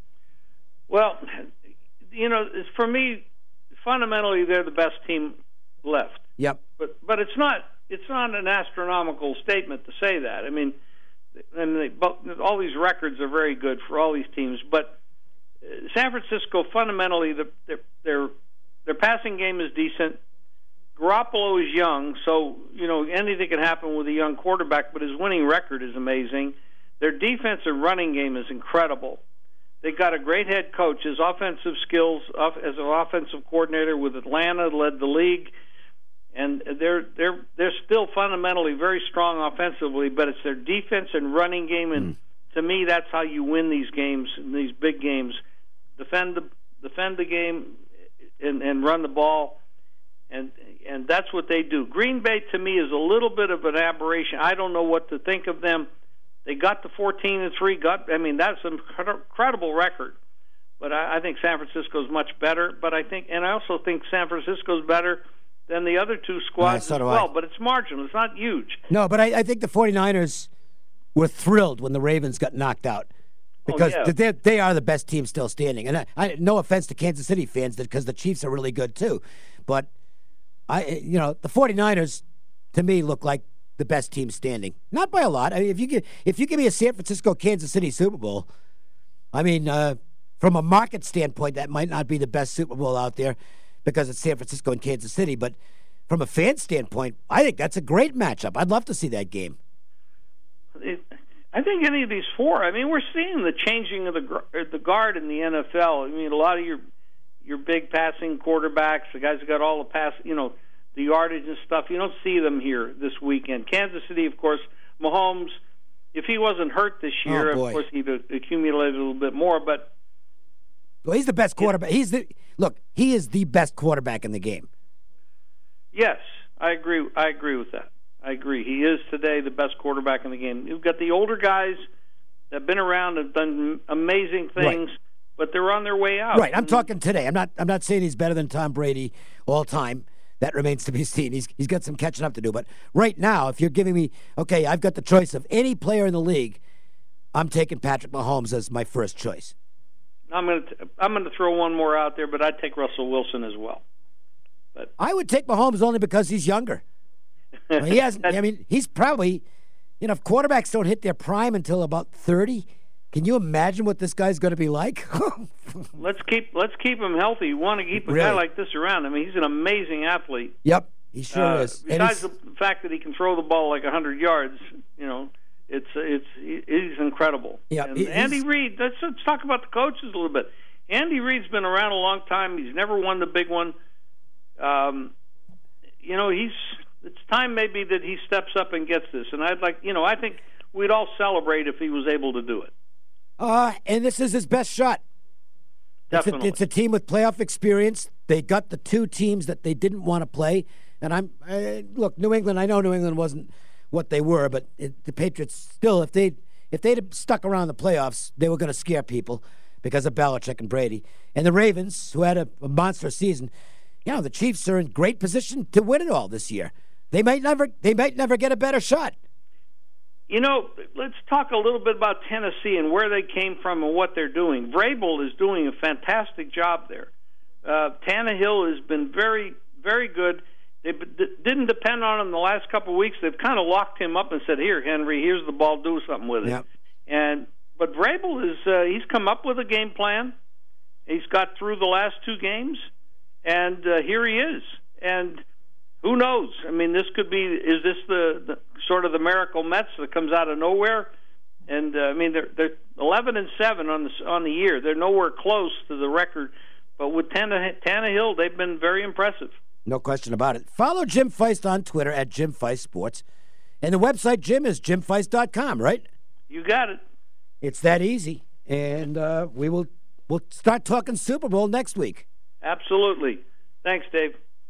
Well, you know, it's- for me, fundamentally, they're the best team left. Yep. But but it's not it's not an astronomical statement to say that. I mean, and they, but all these records are very good for all these teams. But uh, San Francisco, fundamentally, the, their their their passing game is decent. Garoppolo is young, so you know anything can happen with a young quarterback. But his winning record is amazing. Their defense and running game is incredible. They got a great head coach. His offensive skills off, as an offensive coordinator with Atlanta led the league, and they're they're they're still fundamentally very strong offensively. But it's their defense and running game, and mm. to me, that's how you win these games, these big games. Defend the defend the game and, and run the ball, and and that's what they do. Green Bay to me is a little bit of an aberration. I don't know what to think of them. They got to fourteen and three. Got I mean that's an incredible record, but I, I think San Francisco is much better. But I think, and I also think San Francisco is better than the other two squads yeah, so as well. I. But it's marginal. It's not huge. No, but I, I think the 49ers were thrilled when the Ravens got knocked out because oh, yeah. they they are the best team still standing. And I, I no offense to Kansas City fans, because the Chiefs are really good too, but I you know the 49ers to me look like the best team standing, not by a lot. I mean, if you give if you give me a San Francisco Kansas City Super Bowl, I mean, uh, from a market standpoint, that might not be the best Super Bowl out there because it's San Francisco and Kansas City. But from a fan standpoint, I think that's a great matchup. I'd love to see that game. It, I think any of these four. I mean, we're seeing the changing of the the guard in the N F L. I mean, a lot of your your big passing quarterbacks, the guys who got all the pass, you know. The yardage and stuff, you don't see them here this weekend. Kansas City, of course, Mahomes, if he wasn't hurt this year, oh, of course, he'd accumulated a little bit more. But well, he's the best quarterback. He's the look. He is the best quarterback in the game. Yes, I agree. I agree with that. I agree. He is today the best quarterback in the game. You've got the older guys that have been around, have done amazing things, right. but they're on their way out. Right. I'm talking today. I'm not. I'm not saying he's better than Tom Brady all time. That remains to be seen. He's he's got some catching up to do. But right now, if you're giving me, okay, I've got the choice of any player in the league, I'm taking Patrick Mahomes as my first choice. I'm going to I'm going to throw one more out there, but I'd take Russell Wilson as well. But I would take Mahomes only because he's younger. Well, he has. I mean, he's probably, you know, if quarterbacks don't hit their prime until about thirty. Can you imagine what this guy's going to be like? let's keep let's keep him healthy. You want to keep a really? guy like this around. I mean, he's an amazing athlete. Yep, he sure uh, is. Besides the fact that he can throw the ball like a hundred yards, you know, it's it's he's incredible. Yeah, and he's, Andy Reid. Let's, let's talk about the coaches a little bit. Andy Reid's been around a long time. He's never won the big one. Um, you know, he's it's time maybe that he steps up and gets this. And I'd like, you know, I think we'd all celebrate if he was able to do it. Uh, and this is his best shot. Definitely. It's a, it's a team with playoff experience. They got the two teams that they didn't want to play. And I'm uh, look, New England. I know New England wasn't what they were, but it, the Patriots still, if they if they'd stuck around the playoffs, they were going to scare people because of Belichick and Brady. And the Ravens, who had a, a monster season, you know, the Chiefs are in great position to win it all this year. They might never they might never get a better shot. You know, let's talk a little bit about Tennessee and where they came from and what they're doing. Vrabel is doing a fantastic job there. Uh, Tannehill has been very, very good. They b- didn't depend on him the last couple of weeks. They've kind of locked him up and said, "Here, Henry, here's the ball. Do something with it." Yep. And but Vrabel is uh, he's come up with a game plan. He's got through the last two games, and uh, here he is. And who knows? I mean, this could be, is this the, the sort of the miracle Mets that comes out of nowhere? And, uh, I mean, they're, they're eleven and seven on the, on the year. They're nowhere close to the record. But with Tanne, Tannehill, they've been very impressive. No question about it. Follow Jim Feist on Twitter at Jim Feist Sports. And the website, Jim, is jim feist dot com, right? You got it. It's that easy. And uh, we will we'll start talking Super Bowl next week. Absolutely. Thanks, Dave.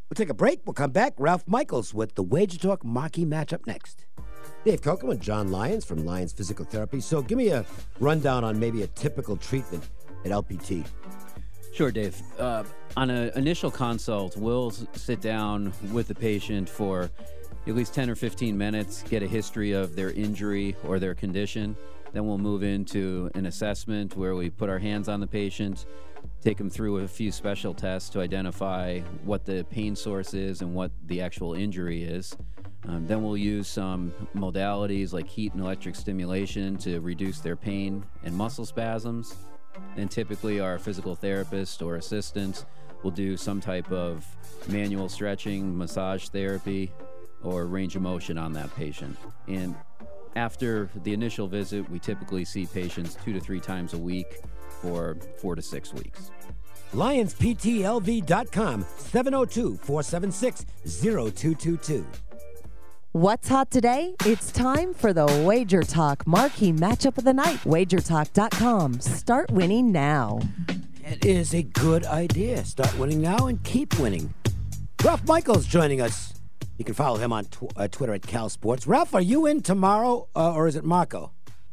We'll take a break. We'll come back. Ralph Michaels with the Wager Talk Marquee Matchup next. Dave Kochel and John Lyons from Lyons Physical Therapy. So give me a rundown on maybe a typical treatment at L P T. Sure, Dave. Uh, on an initial consult, we'll s- sit down with the patient for at least ten or fifteen minutes, get a history of their injury or their condition. Then we'll move into an assessment where we put our hands on the patient, take them through a few special tests to identify what the pain source is and what the actual injury is. Um, then we'll use some modalities like heat and electric stimulation to reduce their pain and muscle spasms. And typically our physical therapist or assistant will do some type of manual stretching, massage therapy, or range of motion on that patient. And after the initial visit, we typically see patients two to three times a week for four to six weeks. Lions P T L V dot com, seven oh two, four seven six, oh two two two. What's hot today? It's time for the Wager Talk Marquee Matchup of the Night. wager talk dot com. Start winning now. It is a good idea. Start winning now and keep winning. Ralph Michaels joining us. You can follow him on tw- uh, Twitter at Cal Sports. Ralph, are you in tomorrow uh, or is it Marco?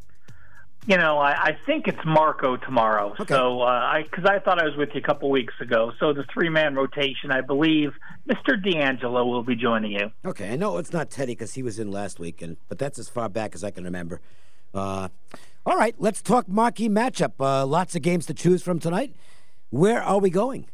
You know, I, I think it's Marco tomorrow. Okay. So, uh, I because I thought I was with you a couple weeks ago. So the three-man rotation, I believe Mister D'Angelo will be joining you. Okay, I know it's not Teddy because he was in last week, and but that's as far back as I can remember. Uh, all right, let's talk marquee matchup. Uh, lots of games to choose from tonight. Where are we going?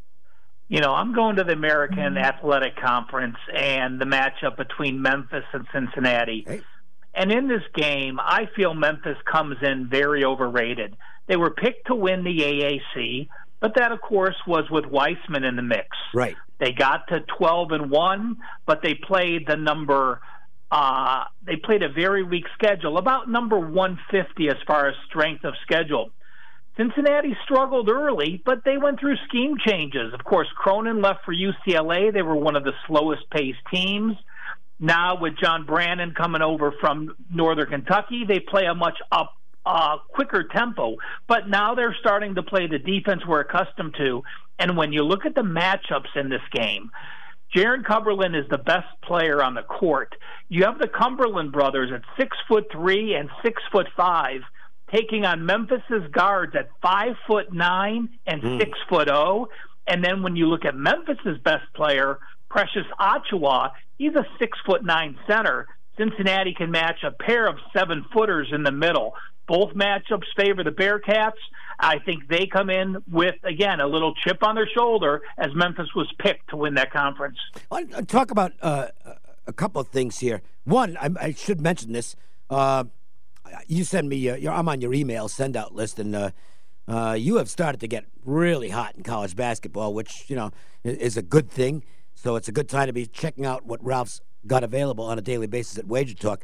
You know, I'm going to the American Athletic Conference and the matchup between Memphis and Cincinnati. Hey. And in this game, I feel Memphis comes in very overrated. They were picked to win the A A C, but that, of course, was with Weissman in the mix. Right. They got to twelve and one, but they played the number. Uh, they played a very weak schedule, about number one fifty as far as strength of schedule. Cincinnati struggled early, but they went through scheme changes. Of course, Cronin left for U C L A. They were one of the slowest-paced teams. Now, with John Brannon coming over from Northern Kentucky, they play a much up, uh, quicker tempo. But now they're starting to play the defense we're accustomed to. And when you look at the matchups in this game, Jaron Cumberland is the best player on the court. You have the Cumberland brothers at six foot three and six foot five, taking on Memphis's guards at five foot nine and mm. six foot oh. And then when you look at Memphis's best player, Precious Achiuwa, he's a six foot nine center. Cincinnati can match a pair of seven footers in the middle. Both matchups favor the Bearcats. I think they come in with, again, a little chip on their shoulder as Memphis was picked to win that conference. I'll talk about uh, a couple of things here. One, I, I should mention this. Uh, you send me, uh, I'm on your email send-out list, and uh, uh, you have started to get really hot in college basketball, which, you know, is a good thing. So it's a good time to be checking out what Ralph's got available on a daily basis at Wager Talk.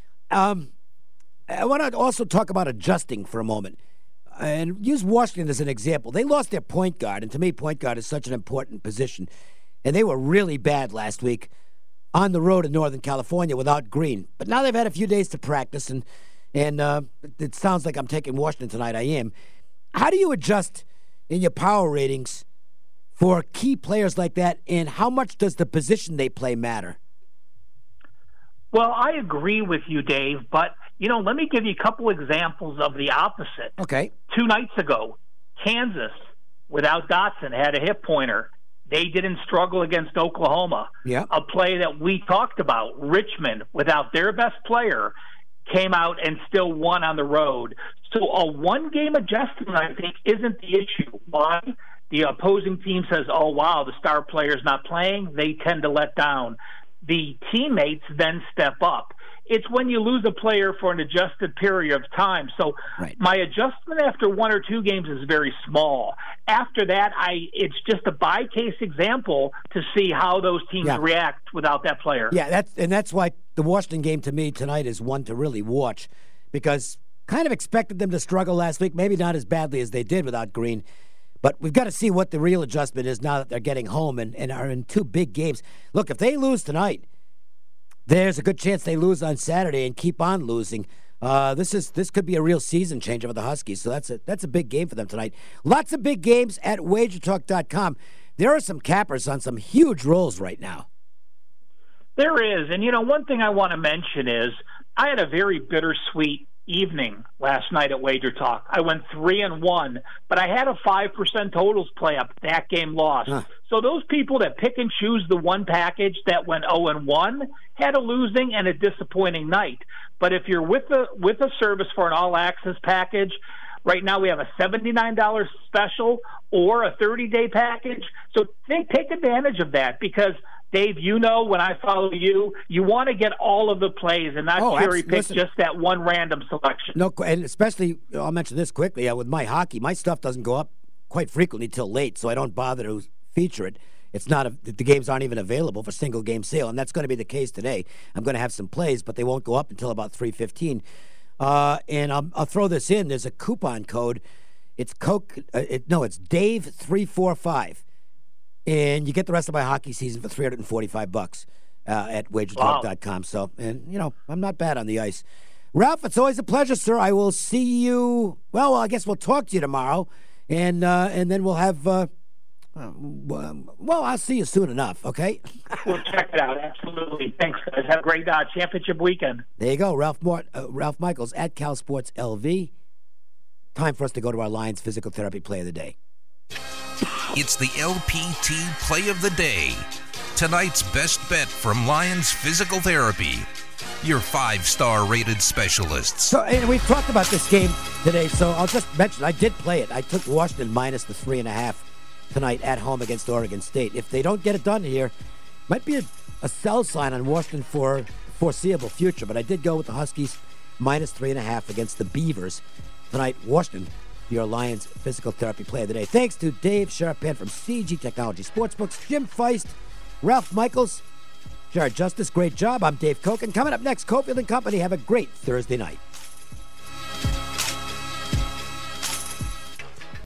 Um, I want to also talk about adjusting for a moment and use Washington as an example. They lost their point guard, and to me, point guard is such an important position. And they were really bad last week on the road in Northern California without Green. But now they've had a few days to practice, and, and uh, it sounds like I'm taking Washington tonight. I am. How do you adjust in your power ratings for key players like that, and how much does the position they play matter? Well, I agree with you, Dave, but, you know, let me give you a couple examples of the opposite. Okay. Two nights ago, Kansas, without Dotson, had a hip pointer. They didn't struggle against Oklahoma. Yeah. A play that we talked about, Richmond, without their best player, came out and still won on the road. So a one-game adjustment, I think, isn't the issue. Why? The opposing team says, oh, wow, the star player's not playing. They tend to let down. The teammates then step up. It's when you lose a player for an adjusted period of time. So right. My adjustment after one or two games is very small. After that, I it's just a by-case example to see how those teams yeah. react without that player. Yeah, that's and that's why the Washington game to me tonight is one to really watch, because kind of expected them to struggle last week, maybe not as badly as they did without Green. But we've got to see what the real adjustment is now that they're getting home and, and are in two big games. Look, if they lose tonight, there's a good chance they lose on Saturday and keep on losing. Uh, this is this could be a real season changer for the Huskies. So that's a that's a big game for them tonight. Lots of big games at wager talk dot com. there are some cappers on some huge rolls right now. There is. And, you know, one thing I want to mention is I had a very bittersweet evening last night at Wager Talk. I went three and one, but I had a five percent totals play up. That game lost. Huh. So those people that pick and choose the one package that went oh and one had a losing and a disappointing night. But if you're with a with a service for an all access package, right now we have a seventy-nine dollars special or a thirty-day package. So think, take advantage of that, because Dave, you know, when I follow you, you want to get all of the plays and not oh, cherry pick just that one random selection. No, and especially, I'll mention this quickly, uh, with my hockey, my stuff doesn't go up quite frequently till late, so I don't bother to feature it. It's not, a, the games aren't even available for single game sale, and that's going to be the case today. I'm going to have some plays, but they won't go up until about three fifteen. Uh, and I'll, I'll throw this in. There's a coupon code. It's Coke. Uh, it, no, it's Dave three four five. And you get the rest of my hockey season for three hundred forty-five bucks uh, at wager talk dot com. Wow. So, and, you know, I'm not bad on the ice. Ralph, it's always a pleasure, sir. I will see you. Well, I guess we'll talk to you tomorrow. And uh, and then we'll have, uh, uh, well, I'll see you soon enough, okay? We'll check it out. Absolutely. Thanks, guys. Have a great uh, championship weekend. There you go. Ralph, Mort, uh, Ralph Michaels at Cal Sports L V. Time for us to go to our Lions Physical Therapy Play of the Day. It's the L P T Play of the Day. Tonight's best bet from Lions Physical Therapy. Your five-star rated specialists. So, and we've talked about this game today, so I'll just mention, I did play it. I took Washington minus the three and a half tonight at home against Oregon State. If they don't get it done here, might be a, a sell sign on Washington for foreseeable future, but I did go with the Huskies minus three and a half against the Beavers tonight. Washington, your Lions Physical Therapy Play of the Day. Thanks to Dave Sharpan from C G Technology Sportsbooks, Jim Feist, Ralph Michaels, Jared Justice. Great job. I'm Dave Koken. Coming up next, Cofield and Company. Have a great Thursday night.